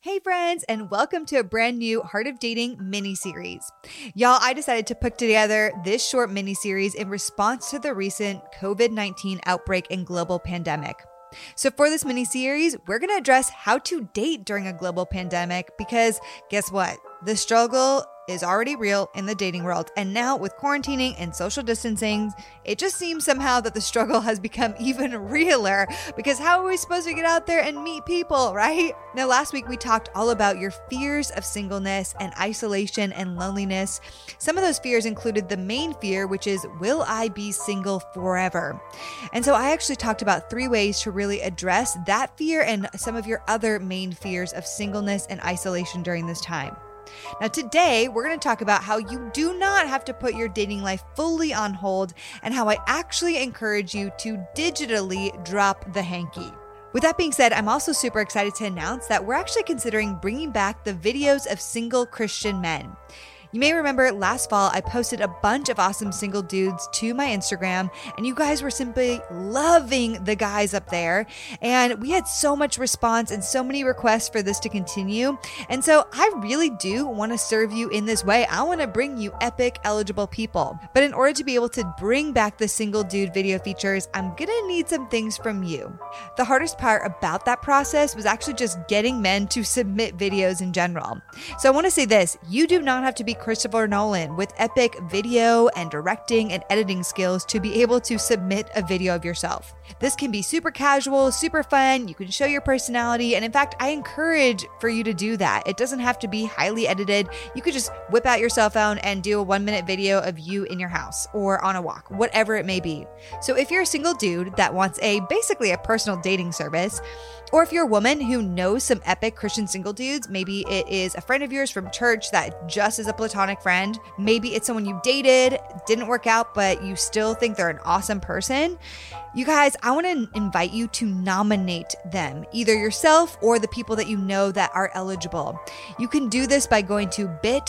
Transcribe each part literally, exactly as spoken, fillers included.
Hey friends, and welcome to a brand new Heart of Dating mini-series. Y'all, I decided to put together this short mini-series in response to the recent covid nineteen outbreak and global pandemic. So for this mini-series, we're going to address how to date during a global pandemic because guess what? The struggle is already real in the dating world. And now with quarantining and social distancing, it just seems somehow that the struggle has become even realer because how are we supposed to get out there and meet people, right? Now, last week we talked all about your fears of singleness and isolation and loneliness. Some of those fears included the main fear, which is, will I be single forever? And so I actually talked about three ways to really address that fear and some of your other main fears of singleness and isolation during this time. Now today, we're going to talk about how you do not have to put your dating life fully on hold and how I actually encourage you to digitally drop the hanky. With that being said, I'm also super excited to announce that we're actually considering bringing back the videos of single Christian men. You may remember last fall, I posted a bunch of awesome single dudes to my Instagram, and you guys were simply loving the guys up there. And we had so much response and so many requests for this to continue. And so I really do want to serve you in this way. I want to bring you epic eligible people. But in order to be able to bring back the single dude video features, I'm going to need some things from you. The hardest part about that process was actually just getting men to submit videos in general. So I want to say this, you do not have to be Christopher Nolan with epic video and directing and editing skills to be able to submit a video of yourself. This can be super casual, super fun. You can show your personality. And in fact, I encourage for you to do that. It doesn't have to be highly edited. You could just whip out your cell phone and do a one minute video of you in your house or on a walk, whatever it may be. So if you're a single dude that wants a basically a personal dating service, or if you're a woman who knows some epic Christian single dudes, maybe it is a friend of yours from church that just is a platonic friend. Maybe it's someone you dated, didn't work out, but you still think they're an awesome person. You guys, I want to invite you to nominate them, either yourself or the people that you know that are eligible. You can do this by going to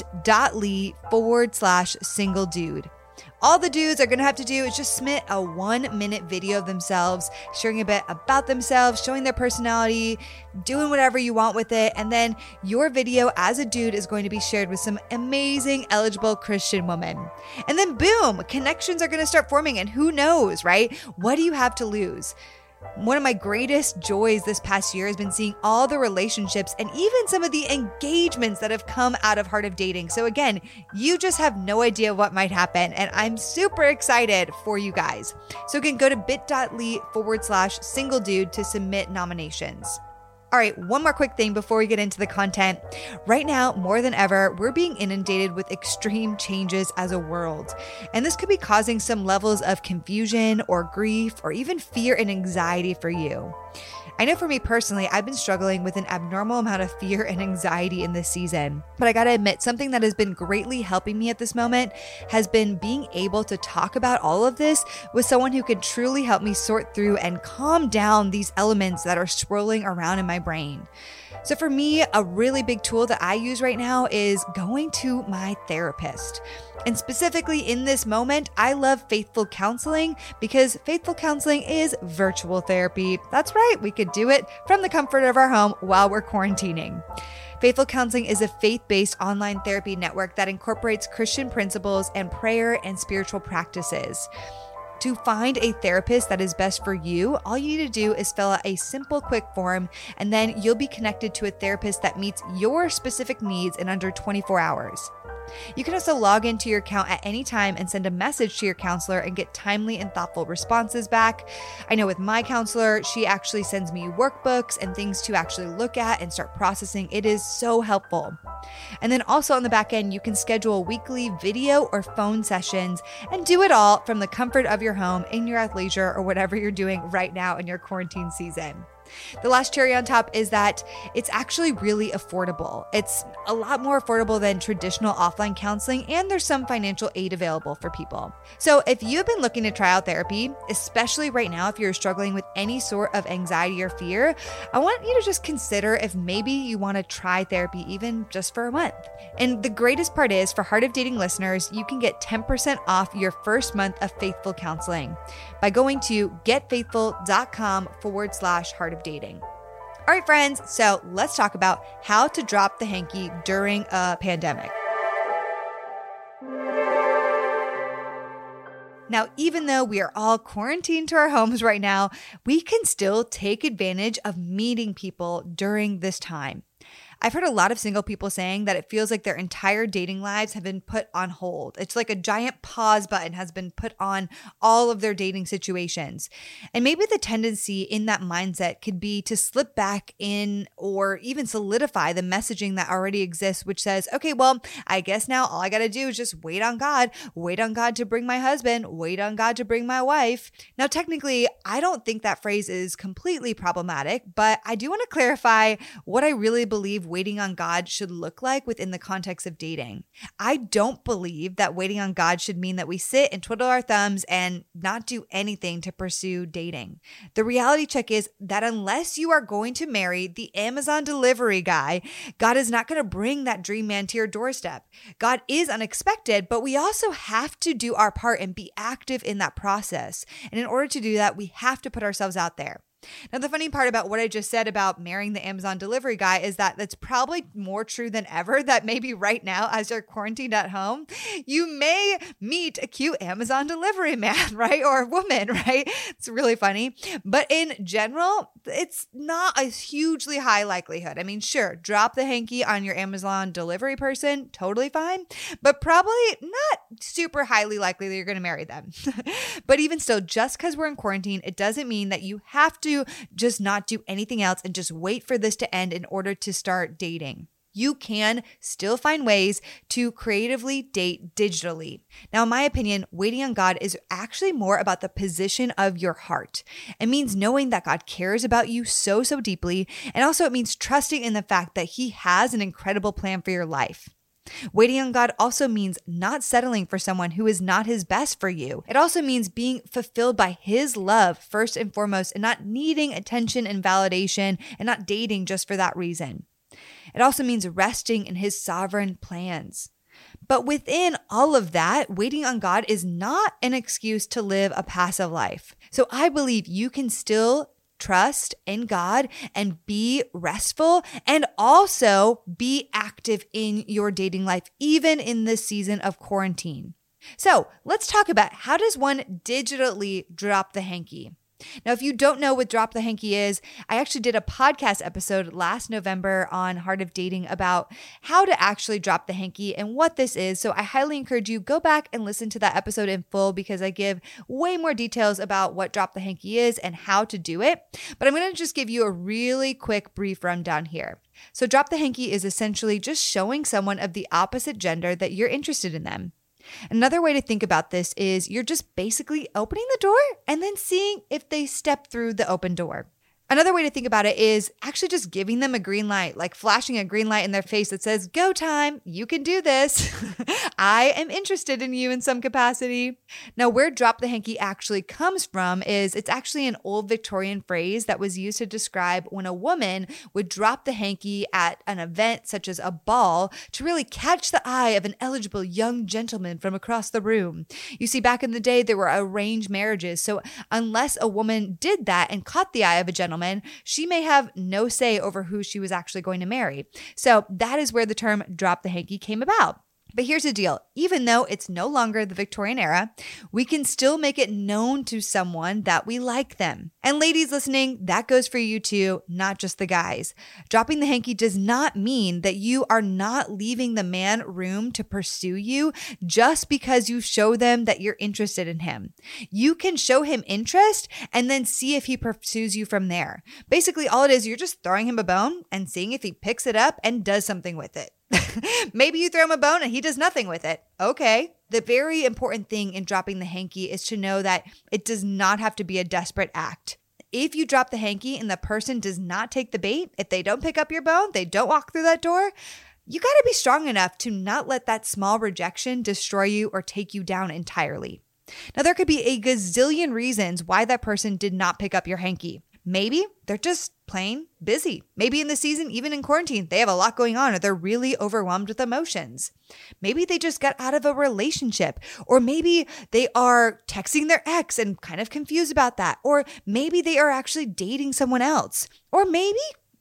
bit.ly forward slash single dude. All the dudes are going to have to do is just submit a one minute video of themselves, sharing a bit about themselves, showing their personality, doing whatever you want with it. And then your video as a dude is going to be shared with some amazing eligible Christian women. And then boom, connections are going to start forming. And who knows, right? What do you have to lose? One of my greatest joys this past year has been seeing all the relationships and even some of the engagements that have come out of Heart of Dating. So again, you just have no idea what might happen. And I'm super excited for you guys. So again, go to bit.ly forward slash single dude to submit nominations. All right, one more quick thing before we get into the content. Right now, more than ever, we're being inundated with extreme changes as a world. And this could be causing some levels of confusion or grief or even fear and anxiety for you. I know for me personally, I've been struggling with an abnormal amount of fear and anxiety in this season. But I gotta admit, something that has been greatly helping me at this moment has been being able to talk about all of this with someone who can truly help me sort through and calm down these elements that are swirling around in my brain. So for me, a really big tool that I use right now is going to my therapist. And specifically in this moment, I love Faithful Counseling because Faithful Counseling is virtual therapy. That's right, we could do it from the comfort of our home while we're quarantining. Faithful Counseling is a faith-based online therapy network that incorporates Christian principles and prayer and spiritual practices. To find a therapist that is best for you, all you need to do is fill out a simple, quick form, and then you'll be connected to a therapist that meets your specific needs in under twenty-four hours. You can also log into your account at any time and send a message to your counselor and get timely and thoughtful responses back. I know with my counselor, she actually sends me workbooks and things to actually look at and start processing. It is so helpful. And then also on the back end, you can schedule weekly video or phone sessions and do it all from the comfort of your home, in your athleisure, or whatever you're doing right now in your quarantine season. The last cherry on top is that it's actually really affordable. It's a lot more affordable than traditional offline counseling, and there's some financial aid available for people. So if you've been looking to try out therapy, especially right now if you're struggling with any sort of anxiety or fear, I want you to just consider if maybe you want to try therapy even just for a month. And the greatest part is, for Heart of Dating listeners, you can get ten percent off your first month of Faithful Counseling by going to getfaithful.com forward slash Heart of Dating. All right, friends, so let's talk about how to drop the hanky during a pandemic. Now, even though we are all quarantined to our homes right now, we can still take advantage of meeting people during this time. I've heard a lot of single people saying that it feels like their entire dating lives have been put on hold. It's like a giant pause button has been put on all of their dating situations. And maybe the tendency in that mindset could be to slip back in or even solidify the messaging that already exists, which says, okay, well, I guess now all I got to do is just wait on God, wait on God to bring my husband, wait on God to bring my wife. Now, technically, I don't think that phrase is completely problematic, but I do want to clarify what I really believe waiting on God should look like within the context of dating. I don't believe that waiting on God should mean that we sit and twiddle our thumbs and not do anything to pursue dating. The reality check is that unless you are going to marry the Amazon delivery guy, God is not going to bring that dream man to your doorstep. God is unexpected, but we also have to do our part and be active in that process. And in order to do that, we have to put ourselves out there. Now, the funny part about what I just said about marrying the Amazon delivery guy is that that's probably more true than ever, that maybe right now, as you're quarantined at home, you may meet a cute Amazon delivery man, right? Or woman, right? It's really funny. But in general, it's not a hugely high likelihood. I mean, sure, drop the hanky on your Amazon delivery person, totally fine, but probably not super highly likely that you're going to marry them. But even still, just because we're in quarantine, it doesn't mean that you have to just not do anything else and just wait for this to end in order to start dating. You can still find ways to creatively date digitally. Now, in my opinion, waiting on God is actually more about the position of your heart. It means knowing that God cares about you so, so deeply. And also it means trusting in the fact that He has an incredible plan for your life. Waiting on God also means not settling for someone who is not His best for you. It also means being fulfilled by His love first and foremost, and not needing attention and validation and not dating just for that reason. It also means resting in His sovereign plans. But within all of that, waiting on God is not an excuse to live a passive life. So I believe you can still trust in God and be restful and also be active in your dating life, even in this season of quarantine. So let's talk about, how does one digitally drop the hanky? Now, if you don't know what Drop the Hanky is, I actually did a podcast episode last November on Heart of Dating about how to actually drop the hanky and what this is. So I highly encourage you, go back and listen to that episode in full because I give way more details about what Drop the Hanky is and how to do it. But I'm going to just give you a really quick brief rundown here. So Drop the Hanky is essentially just showing someone of the opposite gender that you're interested in them. Another way to think about this is you're just basically opening the door and then seeing if they step through the open door. Another way to think about it is actually just giving them a green light, like flashing a green light in their face that says, go time, you can do this. I am interested in you in some capacity. Now, where drop the hanky actually comes from is it's actually an old Victorian phrase that was used to describe when a woman would drop the hanky at an event such as a ball to really catch the eye of an eligible young gentleman from across the room. You see, back in the day, there were arranged marriages. So unless a woman did that and caught the eye of a gentleman, she may have no say over who she was actually going to marry. So that is where the term drop the hanky came about. But here's the deal. Even though it's no longer the Victorian era, we can still make it known to someone that we like them. And ladies listening, that goes for you too, not just the guys. Dropping the hanky does not mean that you are not leaving the man room to pursue you just because you show them that you're interested in him. You can show him interest and then see if he pursues you from there. Basically, all it is, you're just throwing him a bone and seeing if he picks it up and does something with it. Maybe you throw him a bone and he does nothing with it. Okay. The very important thing in dropping the hanky is to know that it does not have to be a desperate act. If you drop the hanky and the person does not take the bait, if they don't pick up your bone, they don't walk through that door, you got to be strong enough to not let that small rejection destroy you or take you down entirely. Now, there could be a gazillion reasons why that person did not pick up your hanky. Maybe they're just plain busy. Maybe in the season, even in quarantine, they have a lot going on or they're really overwhelmed with emotions. Maybe they just got out of a relationship, or maybe they are texting their ex and kind of confused about that. Or maybe they are actually dating someone else. Or maybe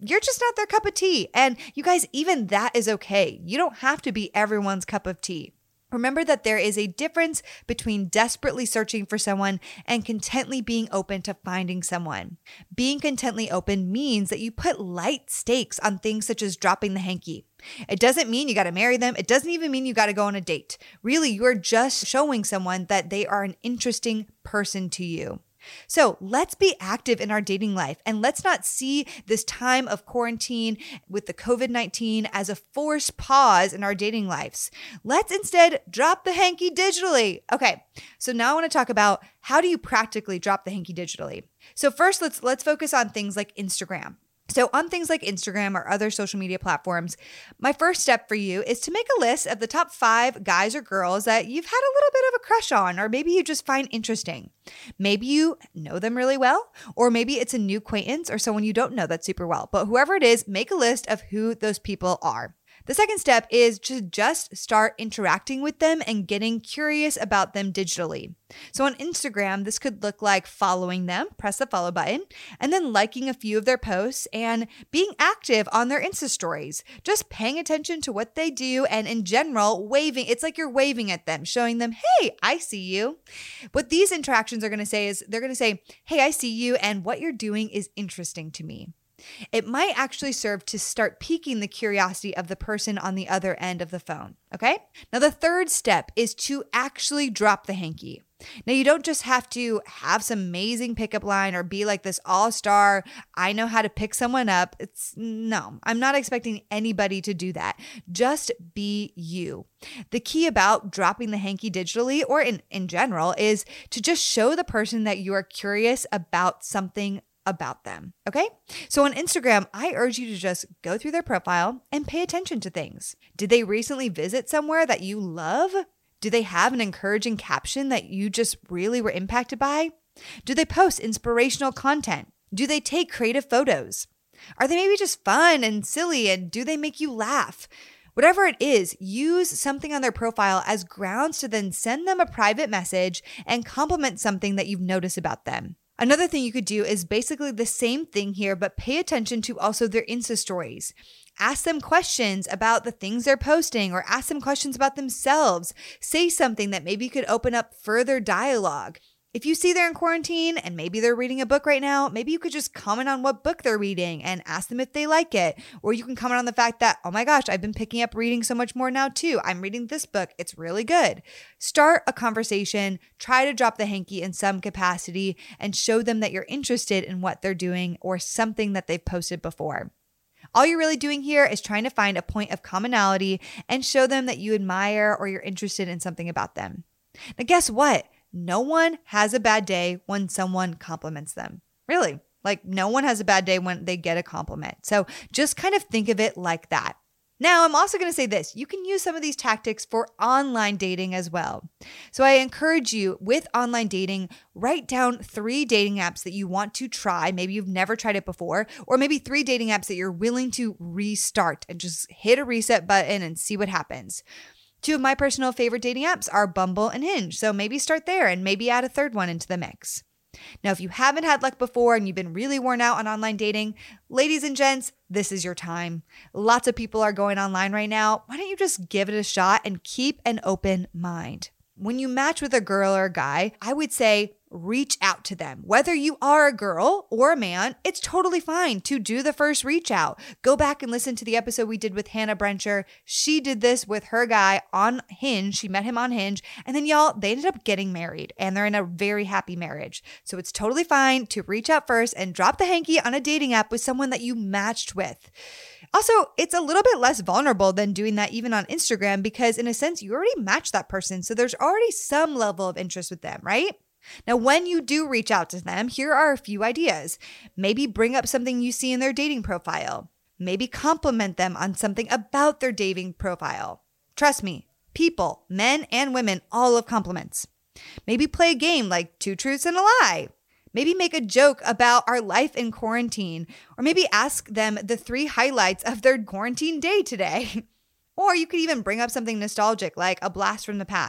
you're just not their cup of tea. And you guys, even that is okay. You don't have to be everyone's cup of tea. Remember that there is a difference between desperately searching for someone and contently being open to finding someone. Being contently open means that you put light stakes on things such as dropping the hanky. It doesn't mean you got to marry them. It doesn't even mean you got to go on a date. Really, you're just showing someone that they are an interesting person to you. So let's be active in our dating life, and let's not see this time of quarantine with the covid nineteen as a forced pause in our dating lives. Let's instead drop the hanky digitally. Okay, so now I want to talk about how do you practically drop the hanky digitally. So first, let's let's focus on things like Instagram. So on things like Instagram or other social media platforms, my first step for you is to make a list of the top five guys or girls that you've had a little bit of a crush on, or maybe you just find interesting. Maybe you know them really well, or maybe it's a new acquaintance or someone you don't know that super well. But whoever it is, make a list of who those people are. The second step is to just start interacting with them and getting curious about them digitally. So on Instagram, this could look like following them, press the follow button, and then liking a few of their posts and being active on their Insta stories, just paying attention to what they do and in general, waving. It's like you're waving at them, showing them, hey, I see you. What these interactions are going to say is they're going to say, hey, I see you, and what you're doing is interesting to me. It might actually serve to start piquing the curiosity of the person on the other end of the phone, okay? Now, the third step is to actually drop the hanky. Now, you don't just have to have some amazing pickup line or be like this all-star, I know how to pick someone up. It's no, I'm not expecting anybody to do that. Just be you. The key about dropping the hanky digitally or in, in general is to just show the person that you are curious about something about them. Okay. So on Instagram, I urge you to just go through their profile and pay attention to things. Did they recently visit somewhere that you love? Do they have an encouraging caption that you just really were impacted by? Do they post inspirational content? Do they take creative photos? Are they maybe just fun and silly, and do they make you laugh? Whatever it is, use something on their profile as grounds to then send them a private message and compliment something that you've noticed about them. Another thing you could do is basically the same thing here, but pay attention to also their Insta stories. Ask them questions about the things they're posting, or ask them questions about themselves. Say something that maybe could open up further dialogue. If you see they're in quarantine and maybe they're reading a book right now, maybe you could just comment on what book they're reading and ask them if they like it. Or you can comment on the fact that, oh my gosh, I've been picking up reading so much more now too. I'm reading this book. It's really good. Start a conversation, try to drop the hanky in some capacity, and show them that you're interested in what they're doing or something that they've posted before. All you're really doing here is trying to find a point of commonality and show them that you admire or you're interested in something about them. Now, guess what? No one has a bad day when someone compliments them. Really, like no one has a bad day when they get a compliment. So just kind of think of it like that. Now, I'm also going to say this. You can use some of these tactics for online dating as well. So I encourage you with online dating, write down three dating apps that you want to try. Maybe you've never tried it before, or maybe three dating apps that you're willing to restart and just hit a reset button and see what happens. Two of my personal favorite dating apps are Bumble and Hinge, so maybe start there and maybe add a third one into the mix. Now, if you haven't had luck before and you've been really worn out on online dating, ladies and gents, this is your time. Lots of people are going online right now. Why don't you just give it a shot and keep an open mind? When you match with a girl or a guy, I would say reach out to them. Whether you are a girl or a man, it's totally fine to do the first reach out. Go back and listen to the episode we did with Hannah Brencher. She did this with her guy on Hinge. She met him on Hinge. And then y'all, they ended up getting married and they're in a very happy marriage. So it's totally fine to reach out first and drop the hanky on a dating app with someone that you matched with. Also, it's a little bit less vulnerable than doing that even on Instagram because in a sense, you already matched that person. So there's already some level of interest with them, right? Now, when you do reach out to them, here are a few ideas. Maybe bring up something you see in their dating profile. Maybe compliment them on something about their dating profile. Trust me, people, men and women, all love compliments. Maybe play a game like Two Truths and a Lie. Maybe make a joke about our life in quarantine, or maybe ask them the three highlights of their quarantine day today. Or you could even bring up something nostalgic like a blast from the past.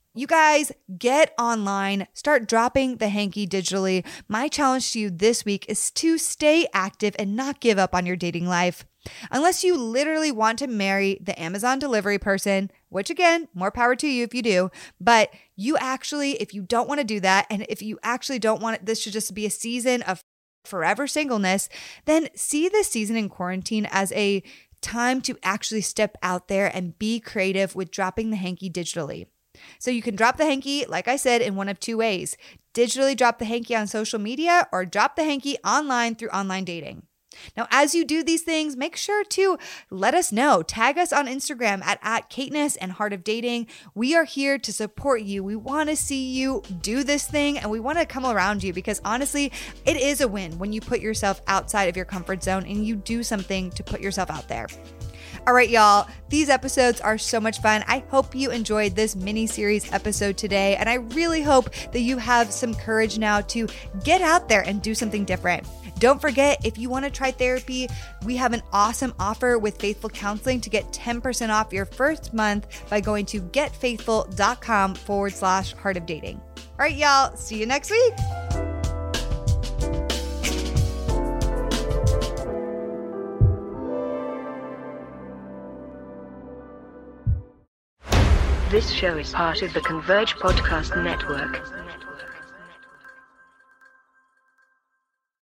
You guys, get online, start dropping the hanky digitally. My challenge to you this week is to stay active and not give up on your dating life. Unless you literally want to marry the Amazon delivery person, which again, more power to you if you do, but you actually, if you don't want to do that, and if you actually don't want it, this should just be a season of forever singleness, then see this season in quarantine as a time to actually step out there and be creative with dropping the hanky digitally. So you can drop the hanky, like I said, in one of two ways. Digitally drop the hanky on social media or drop the hanky online through online dating. Now, as you do these things, make sure to let us know. Tag us on Instagram at, at Caithness and Heart of Dating. We are here to support you. We want to see you do this thing, and we want to come around you because honestly, it is a win when you put yourself outside of your comfort zone and you do something to put yourself out there. All right, y'all, these episodes are so much fun. I hope you enjoyed this mini-series episode today, and I really hope that you have some courage now to get out there and do something different. Don't forget, if you want to try therapy, we have an awesome offer with Faithful Counseling to get ten percent off your first month by going to getfaithful.com forward slash heart of dating. All right, y'all, see you next week. This show is part of the Converge Podcast Network.